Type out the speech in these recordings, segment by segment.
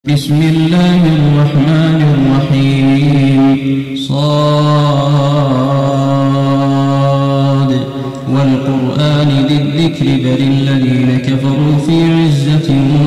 بسم الله الرحمن الرحيم صاد والقرآن ذي الذكر بل الذين كفروا في عزة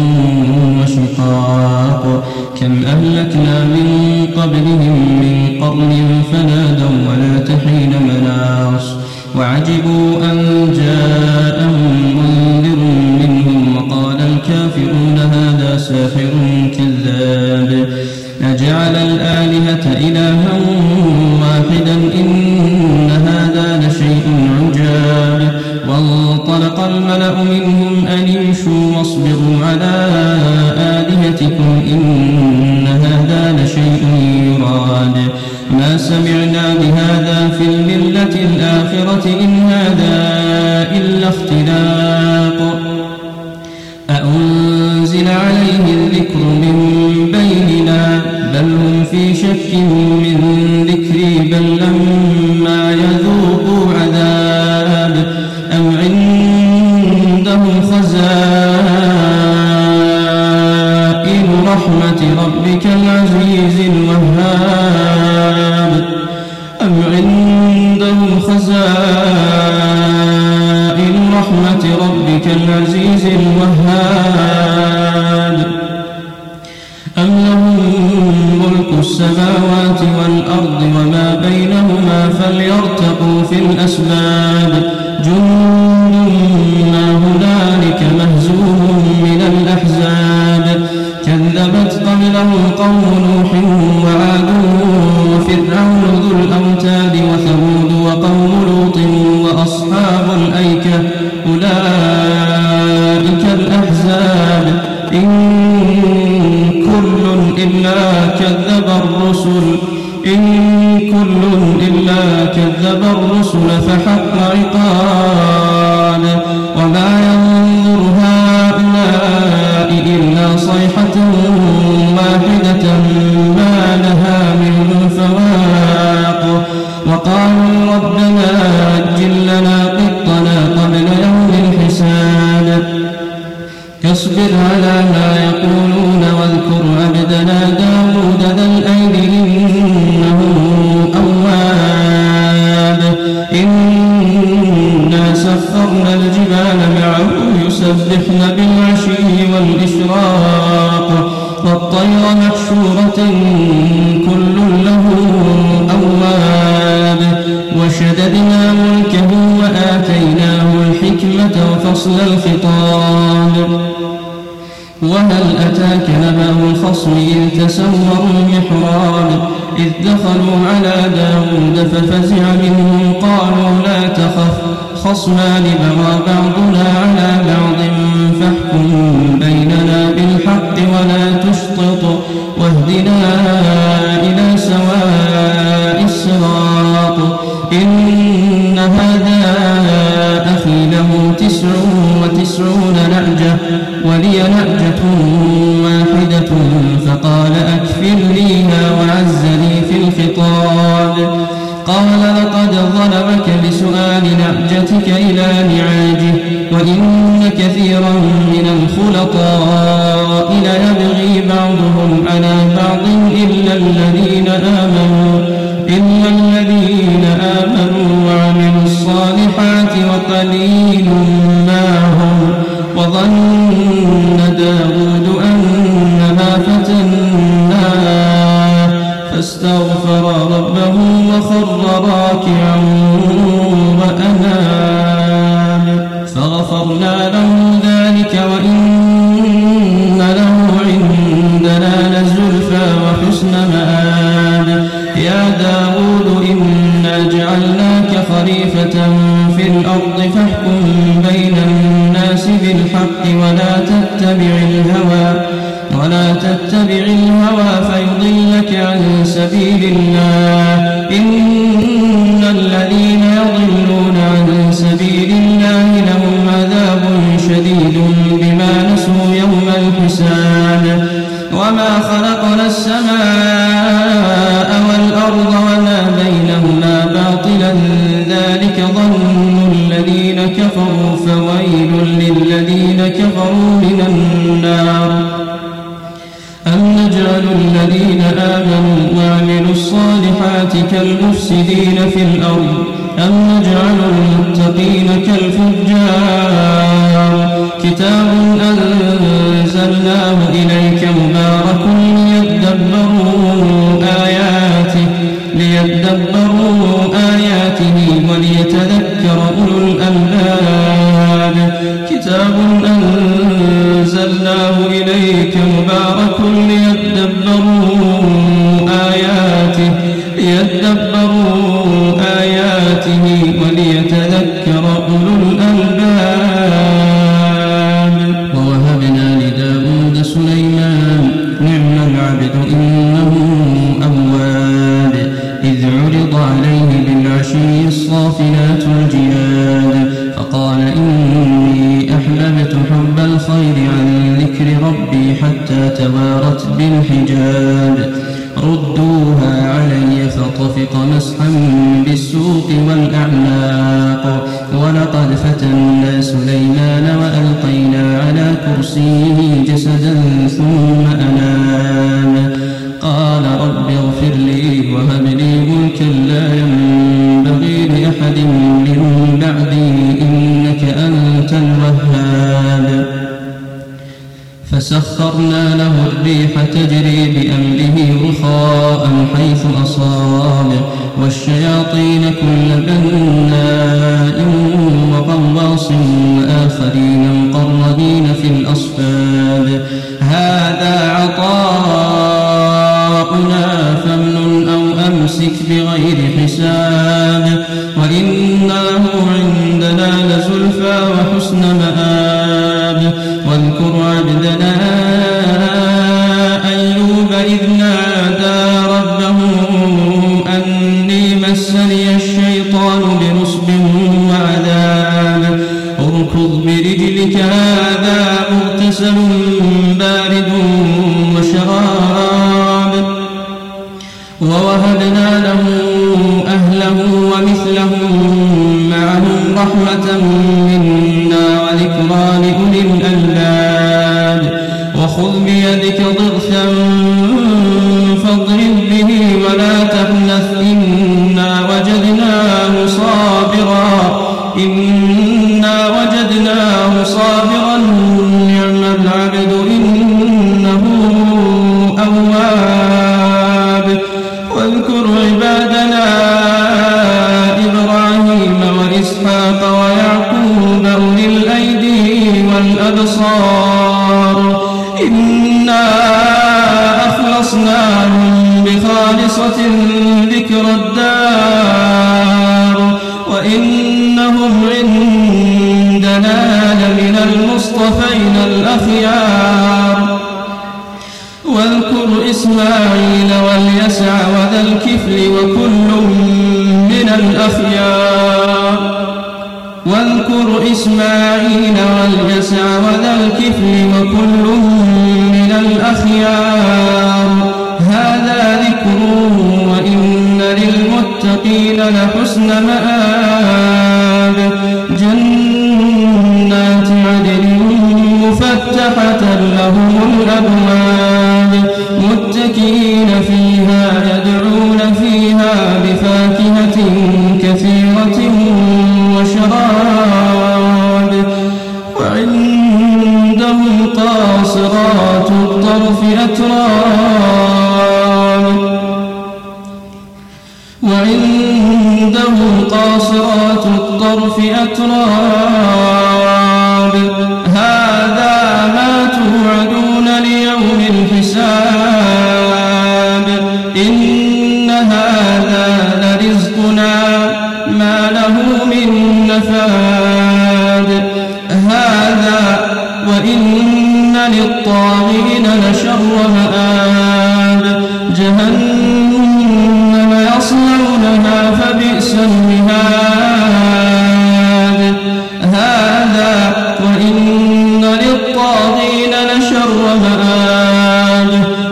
وشقاق كم أهلكنا من قبلهم من قرن فنادوا ولا حين مناص وعجبوا أن جاءهم منذر منهم وقال الكافرون هذا ساحر كذاب أجعل الآلهة إلها واحدا إن هذا لشيء عجاب وانطلق الملأ منهم أن امشوا واصبروا على آلهتكم إن هذا لشيء يراد ما سمعنا بهذا في الملة الآخرة إن هذا إلا اختلاق أأنزل عليه الذكر من بيننا بل هم في شك من ذكري بل لما يذوقوا عذاب أم عندهم خزائن رحمة ربك العزيز الوهاب أم عندهم خزائن رحمة ربك العزيز الوهاب أم لهم ملك السماوات والأرض وما بينهما فليرتقوا في الأسباب جند ما هنالك مهزوم من الأحزاب كذبت قبلهم قوم نوح وعاد وفرعون ذو الأوتاد وثمود وقوم لوط وأصحاب الأيكة أولئك الأحزاب إن كل إلا كذب الرسل فحق عقاب وما ينظر هؤلاء إلا صيحة واحدة ما لها من فواق وقالوا ربنا أجل لنا قطنا قبل يوم الحساب كاصبر على ما يقولون واذكر عبدنا داود ذا الأيد إنه أواب إنا سخرنا الجبال معه يسبحن بالعشي والإشراق والطير محشورة كل له أواب وشددنا ملكه وآتيناه الحكمة وفصل الخطاب وهل أتاك نبأ الخصم إذ تسوروا المحراب إذ دخلوا على داود ففزع منهم قالوا لا تخف خصمان بغى بعضنا على بعض فاحكم بيننا بالحق ولا تشطط واهدنا إلى سواء الصراط إن هذا أخي له 99 نعجة ولي نعجة واحدة فقال أكفلنيها وعزني في الخطاب قال لقد ظلمك بسؤال نعجتك إلى نعاجه وإن كثيرا من الخلطاء ليبغي بعضهم على بعض إلا الذين آمنوا وعملوا الصالحات وقليل ما هم وظن داود أنما فتناه فاستغفر ربه وخر راكعا وأناب فغفرنا له ذلك وإن له عندنا لزلفى وحسن مآب يا داود إنا جعلناك خليفة في الأرض فاحكم بين الناس بالحق ولا تتبع الهوى فيضلك عن سبيل الله إن الذين يضلون عن سبيل الله لهم عذاب شديد بما نسوا يوم الحساب وما خلقنا السماء والأرض وما بينهما باطلا ذلك ظن الذين كفروا فويل للذين كفروا من النار أم نجعل الذين آمنوا وعملوا الصالحات كالمفسدين في الأرض أم نجعل المتقين كالفجار كتاب أنزلناه إليك مبارك ليدبروا آياته وليتذكر أولو الألباب كتاب أنزلناه إليك مبارك ليدبروا آياته وليتذكر أولو الألباب ووهبنا لداود سليمان نعم العبد إنه أواب إذ عرض عليه بالعشي الصافنات الجياد فقال إني أحببت حب الخير عن ذكر ربي حتى توارت بالحجاب ردوها علي فطفق مسحا بالسوق والأعناق ولقد فتنا سليمان وألقينا على كرسيه جسدا ثم أنام قال رب اغفر لي وهب لي ملكا لا ينبغي لأحد من بعدي إنك أنت الوهاب فسخرنا له الريح تجري بأمره رخاء حيث أصاب والشياطين كل بناء وغواص وآخرين مقرنين في الأصفاد هذا عطاؤنا فامنن أو أمسك بغير حساب وإن له عندنا لزلفى وحسن مآب واذكر عبدنا أيوب إذ نادى ربه أني مسني الشيطان بنصب وعذاب اركض برجلك هذا مغتسل بارد وشراب ووهبنا له أهله ومثلهم معهم رحمة منا وذكرى لأولي الألباب وخذ بيدك ضغثا فاضرب به ولا تحنث إنا وجدناه صابرا نعم العبد إنه أواب واذكر عبادنا إبراهيم وإسحاق ويعقوب أولي الأيدي والأبصار إنا أخلصناهم بخالصة ذكر الدار وإنهم عندنا لمن المصطفين الأخيار واذكر إسماعيل واليسع وذا الكفل وكل من الأخيار واذكر إسماعيل واليسع وذا الكفل وكل من الأخيار هذا ذكر وإن للمتقين لحسن مآب جنات عدن مفتحة لهم الأبواب متكئين فيها يدعون فيها بفاكهة كثيرة وشراب وعندهم قاصرات الطرف أتراب هذا ما توعدون ليوم الحساب إن هذا لرزقنا ما له من نفاد هذا وإن للطاغين لشر مآب جهنم يصلونها فبئس المهاد هذا وإن للطاغين لشر مآب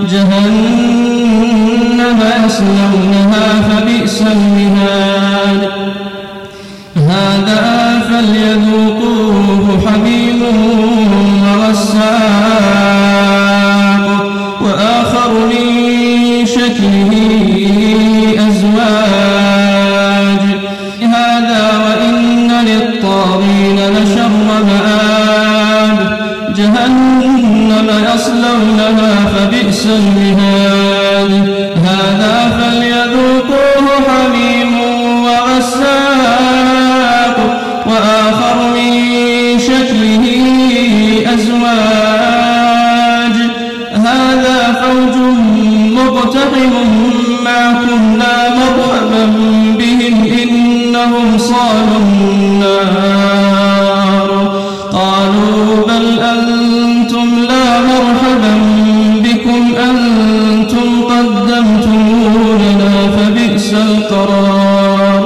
جهنم يصلونها فبئس المهاد هذا فليذوقوه حميم وغساق وآخر من شكله أزواج هذا وإن للطاغين لشر مآب جهنم يصلونها فبئس المهاد هذا فليذوقوه حميم وغساق وآخر من شكله أزواج هذا فوج مقتحم معكم لا مرحبا بهم إنهم صالوا النار قالوا بل أنتم لا مرحبا بكم أنتم قدمتموه لنا فبئس القرار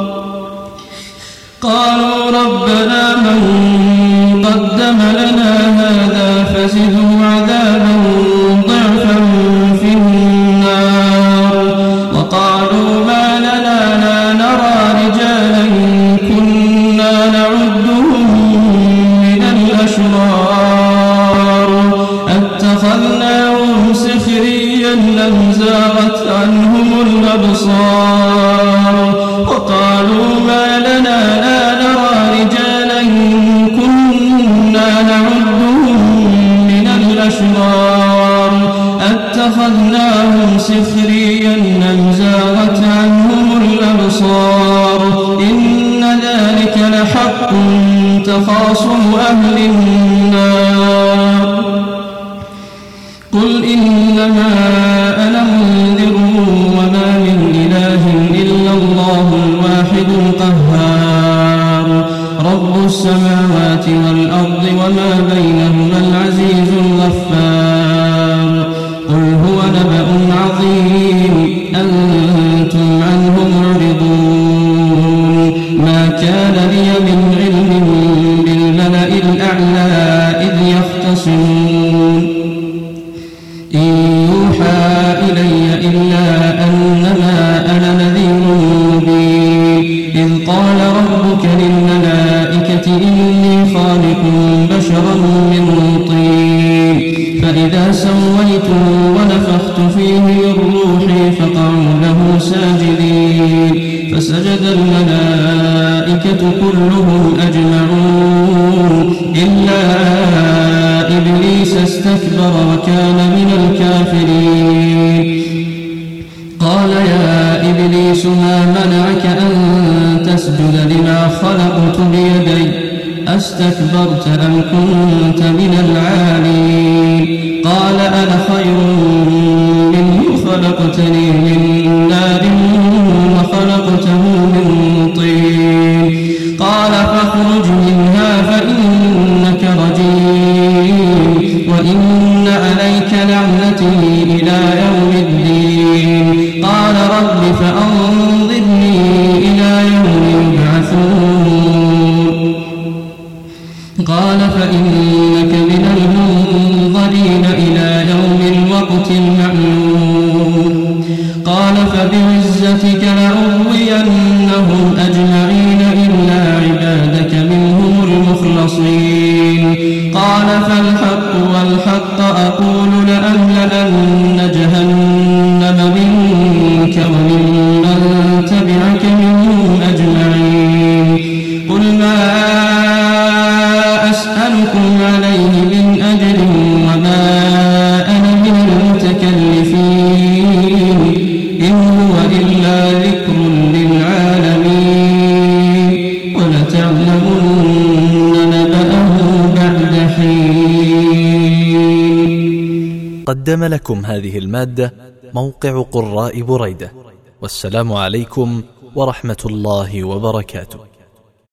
قالوا ربنا من قدم لنا هذا فزده عذابا ضعفا في النار وقالوا ما لنا لا نرى رجالا كنا نعدهم من الأشرار اتخذناهم سخريا لم زاغت عنهم الأبصار وقالوا ما لنا لا نرى رجالا كنا نعدهم من الأشرار اتخذناهم سخريا لم زاغت عنهم الأبصار إن ذلك لحق تخاصم أهل النار قل إنما أنا منذر وما من إله إلا الله الواحد القهار رب السماوات والأرض وما بينهما العزيز الغفار قل هو نبأ عظيم أنتم عنه معرضون ما كان لي من علم بالملأ الأعلى إذ يختصمون إن يوحى إلي إلا أنما أنا نذير مبين إذ قال ربك للملائكة إني خالق بشرا من طين فإذا سويته ونفخت فيه من روحي فقعوا له ساجدين فسجد الملائكة كلهم أجمعون إلا إبليس استكبر وكان من الكافرين قال يا إبليس ما منعك أن تسجد لما خلقت بيدي أستكبرت أم كنت من العالين قال أنا خير منه خلقتني من نار وخلقته من طين قال فاخرج منها فإنك رجيم وإن عليك لعنتي إلى يوم الدين قال رب فأنظرني إلى يوم يبعثون قال فإنك من المنظرين إلى يوم الوقت المعلوم قال فبعزتك لأغوينهم أجمعين إلا عبادك منهم المخلصين قال فالحق والحق أقول لأملأن جهنم منك وممن تبعك منهم أجمعين قل ما أسألكم عليه من أجر وما أنا من المتكلفين إن هو إلا ذكر للعالمين ولتعلمن نبأه بعد حين. قدم لكم هذه المادة موقع قراء بريدة. والسلام عليكم ورحمة الله وبركاته.